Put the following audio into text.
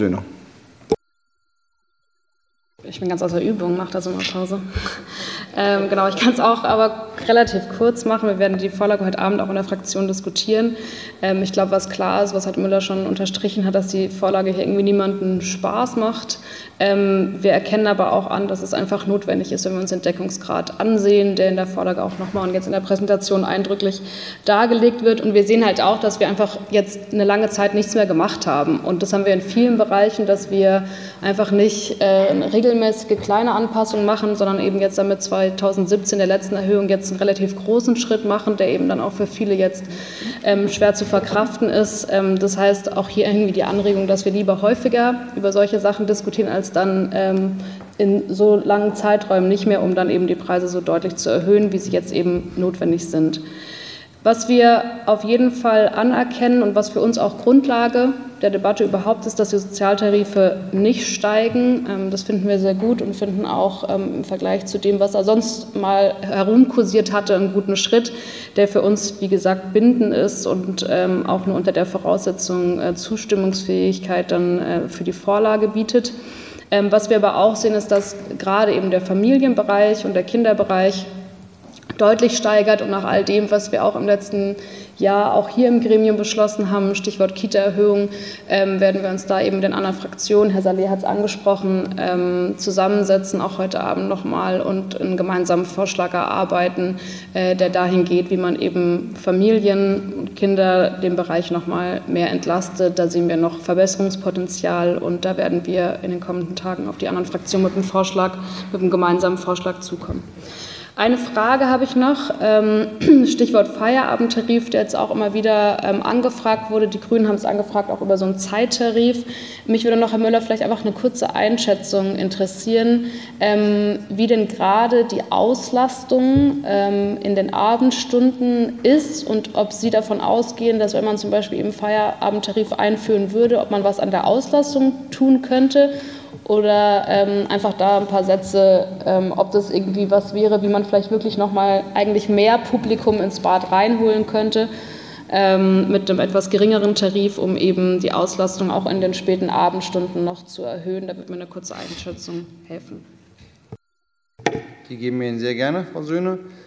Söhne. Ich bin ganz außer Übung, mache da so mal Pause. Genau, ich kann es auch aber relativ kurz machen. Wir werden die Vorlage heute Abend auch in der Fraktion diskutieren. Ich glaube, was klar ist, was halt Müller schon unterstrichen hat, dass die Vorlage hier irgendwie niemandem Spaß macht. Wir erkennen aber auch an, dass es einfach notwendig ist, wenn wir uns den Deckungsgrad ansehen, der in der Vorlage auch nochmal und jetzt in der Präsentation eindrücklich dargelegt wird. Und wir sehen halt auch, dass wir einfach jetzt eine lange Zeit nichts mehr gemacht haben. Und das haben wir in vielen Bereichen, dass wir einfach nicht eine regelmäßige kleine Anpassung machen, sondern eben jetzt damit 2017 der letzten Erhöhung jetzt einen relativ großen Schritt machen, der eben dann auch für viele jetzt schwer zu verkraften ist. Das heißt, auch hier irgendwie die Anregung, dass wir lieber häufiger über solche Sachen diskutieren, als dann in so langen Zeiträumen nicht mehr, um dann eben die Preise so deutlich zu erhöhen, wie sie jetzt eben notwendig sind. Was wir auf jeden Fall anerkennen und was für uns auch Grundlage der Debatte überhaupt ist, dass die Sozialtarife nicht steigen. Das finden wir sehr gut und finden auch im Vergleich zu dem, was er sonst mal herumkursiert hatte, einen guten Schritt, der für uns, wie gesagt, bindend ist und auch nur unter der Voraussetzung Zustimmungsfähigkeit dann für die Vorlage bietet. Was wir aber auch sehen, ist, dass gerade eben der Familienbereich und der Kinderbereich deutlich steigert und nach all dem, was wir auch im letzten Jahr auch hier im Gremium beschlossen haben, Stichwort Kita-Erhöhung, werden wir uns da eben mit den anderen Fraktionen, Herr Saleh hat es angesprochen, zusammensetzen, auch heute Abend nochmal und einen gemeinsamen Vorschlag erarbeiten, der dahin geht, wie man eben Familien und Kinder den Bereich nochmal mehr entlastet. Da sehen wir noch Verbesserungspotenzial und da werden wir in den kommenden Tagen auf die anderen Fraktionen mit einem gemeinsamen Vorschlag zukommen. Eine Frage habe ich noch, Stichwort Feierabendtarif, der jetzt auch immer wieder angefragt wurde. Die Grünen haben es angefragt, auch über so einen Zeittarif. Mich würde noch, Herr Müller, vielleicht einfach eine kurze Einschätzung interessieren, wie denn gerade die Auslastung in den Abendstunden ist und ob Sie davon ausgehen, dass wenn man zum Beispiel eben Feierabendtarif einführen würde, ob man was an der Auslastung tun könnte. Oder einfach da ein paar Sätze, ob das irgendwie was wäre, wie man vielleicht wirklich nochmal eigentlich mehr Publikum ins Bad reinholen könnte mit einem etwas geringeren Tarif, um eben die Auslastung auch in den späten Abendstunden noch zu erhöhen. Da wird mir eine kurze Einschätzung helfen. Die geben wir Ihnen sehr gerne, Frau Söhne.